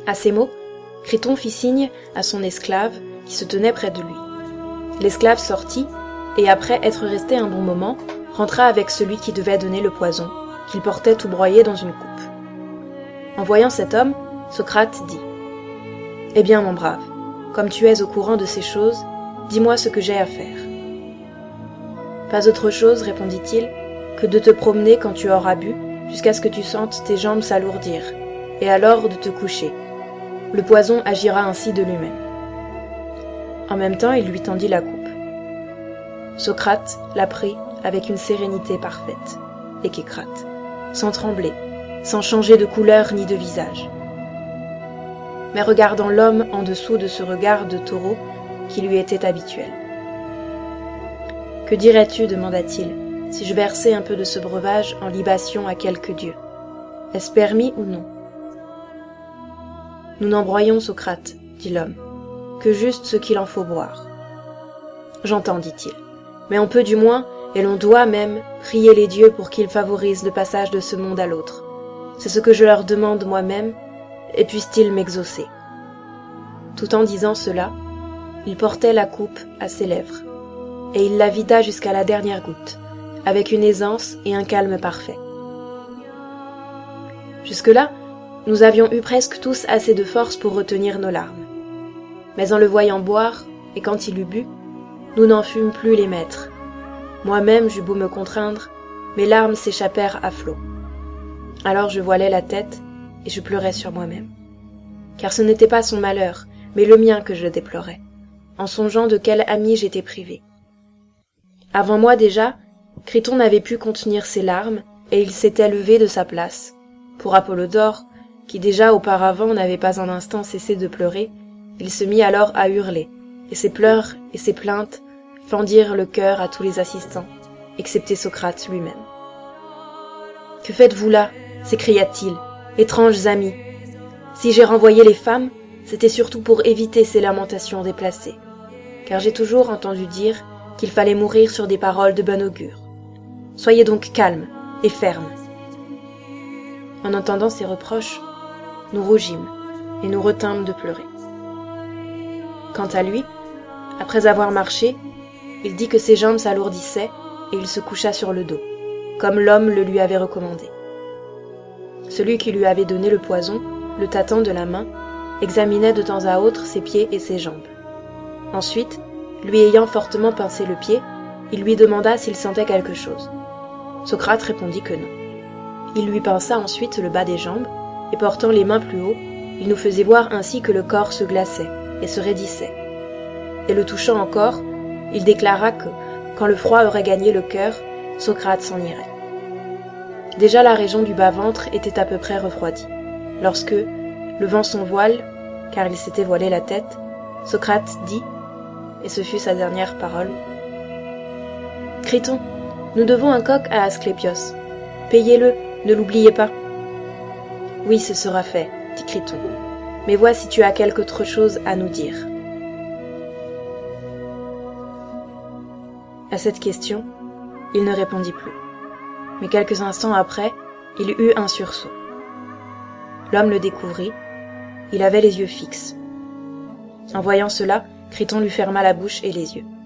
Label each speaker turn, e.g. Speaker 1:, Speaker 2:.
Speaker 1: À ces mots, Criton fit signe à son esclave qui se tenait près de lui. L'esclave sortit, et après être resté un bon moment, rentra avec celui qui devait donner le poison, qu'il portait tout broyé dans une coupe. En voyant cet homme, Socrate dit « Eh bien, mon brave, comme tu es au courant de ces choses, dis-moi ce que j'ai à faire. » « Pas autre chose, répondit-il, que de te promener quand tu auras bu, jusqu'à ce que tu sentes tes jambes s'alourdir, et alors de te coucher. Le poison agira ainsi de lui-même. » En même temps, il lui tendit la coupe. Socrate la prit avec une sérénité parfaite, et qu'écrate, sans trembler, sans changer de couleur ni de visage. Mais regardant l'homme en dessous de ce regard de taureau qui lui était habituel. « Que dirais-tu, demanda-t-il, si je versais un peu de ce breuvage en libation à quelque dieu? Est-ce permis ou non? » Nous n'en broyons, Socrate, dit l'homme, que juste ce qu'il en faut boire. J'entends, dit-il, mais on peut du moins, et l'on doit même, prier les dieux pour qu'ils favorisent le passage de ce monde à l'autre. C'est ce que je leur demande moi-même, et puissent-ils m'exaucer. Tout en disant cela, il portait la coupe à ses lèvres, et il la vida jusqu'à la dernière goutte, avec une aisance et un calme parfait. Jusque-là, nous avions eu presque tous assez de force pour retenir nos larmes. Mais en le voyant boire, et quand il eut bu, nous n'en fûmes plus les maîtres. Moi-même j'eus beau me contraindre, mes larmes s'échappèrent à flots. Alors je voilai la tête, et je pleurais sur moi-même. Car ce n'était pas son malheur, mais le mien que je déplorais, en songeant de quel ami j'étais privé. Avant moi déjà, Criton n'avait pu contenir ses larmes, et il s'était levé de sa place. Pour Apollodore, qui déjà auparavant n'avait pas un instant cessé de pleurer, il se mit alors à hurler, et ses pleurs et ses plaintes fendirent le cœur à tous les assistants, excepté Socrate lui-même. « Que faites-vous là » s'écria-t-il, « étranges amis. Si j'ai renvoyé les femmes, c'était surtout pour éviter ces lamentations déplacées, car j'ai toujours entendu dire qu'il fallait mourir sur des paroles de bon augure. Soyez donc calmes et fermes. » En entendant ces reproches, nous rougîmes et nous retînmes de pleurer. Quant à lui, après avoir marché, il dit que ses jambes s'alourdissaient et il se coucha sur le dos, comme l'homme le lui avait recommandé. Celui qui lui avait donné le poison, le tâtant de la main, examinait de temps à autre ses pieds et ses jambes. Ensuite, lui ayant fortement pincé le pied, il lui demanda s'il sentait quelque chose. Socrate répondit que non. Il lui pinça ensuite le bas des jambes, et portant les mains plus haut, il nous faisait voir ainsi que le corps se glaçait et se raidissait. Et le touchant encore, il déclara que, quand le froid aurait gagné le cœur, Socrate s'en irait. Déjà la région du bas-ventre était à peu près refroidie, lorsque, levant son voile, car il s'était voilé la tête, Socrate dit, et ce fut sa dernière parole, « Criton, nous devons un coq à Asclépios. Payez-le, ne l'oubliez pas. » « Oui, ce sera fait, » dit Criton, « mais vois si tu as quelque autre chose à nous dire. » À cette question, il ne répondit plus. Mais quelques instants après, il eut un sursaut. L'homme le découvrit, il avait les yeux fixes. En voyant cela, Criton lui ferma la bouche et les yeux.